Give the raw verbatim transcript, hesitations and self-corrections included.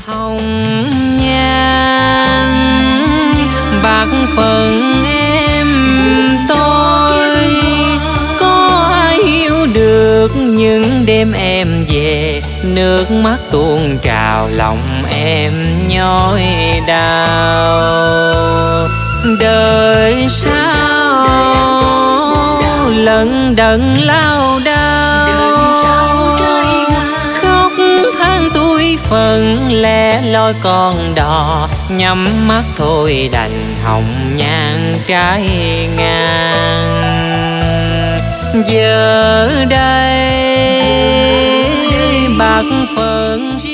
Hồng nhan bạc phận em tôi, có ai hiểu được những đêm em về, nước mắt tuôn trào lòng em nhói đau. Đời sao lận đận lao đao, khóc than tuổi phận lẻ loi con đò, nhắm mắt thôi đành hồng nhan trái ngang. Giờ đây bạc phận